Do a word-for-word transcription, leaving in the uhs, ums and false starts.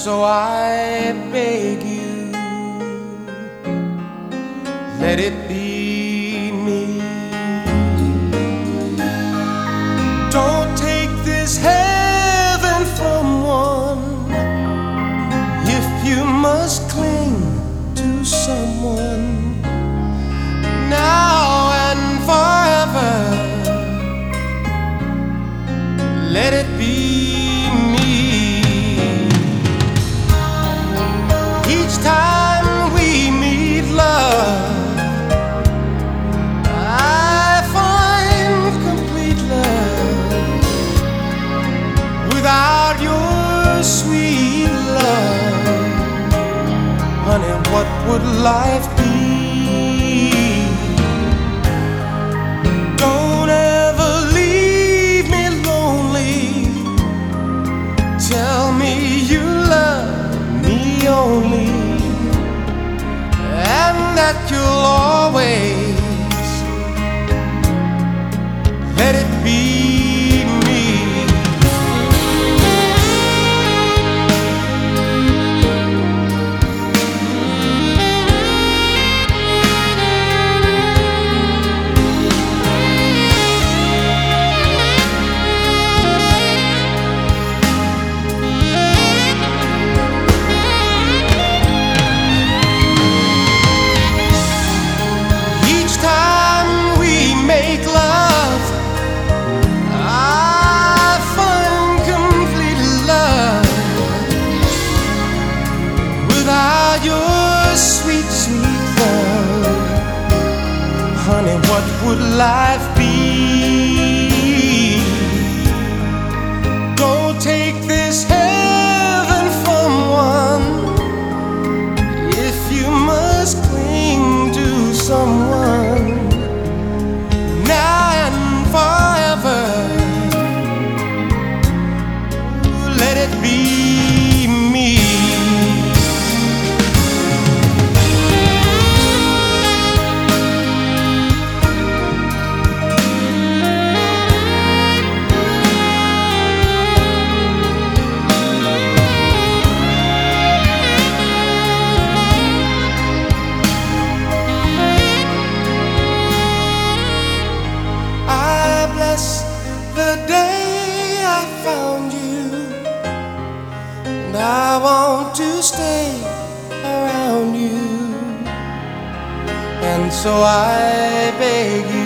so I beg you, let it be me. Don't take this heaven from one if you must cling to someone now and forever. Let it be me. Each time we meet, love, I find complete love. Without your sweet love, honey, what would life be? Don't ever leave me lonely. Tell me you love me only, and that you'll always let it be me. Your sweet, sweet love, honey, what would life be? Don't take this heaven from one if you must cling to someone now and forever. Let it be me. The day I found you, and I want to stay around you, and so I beg you,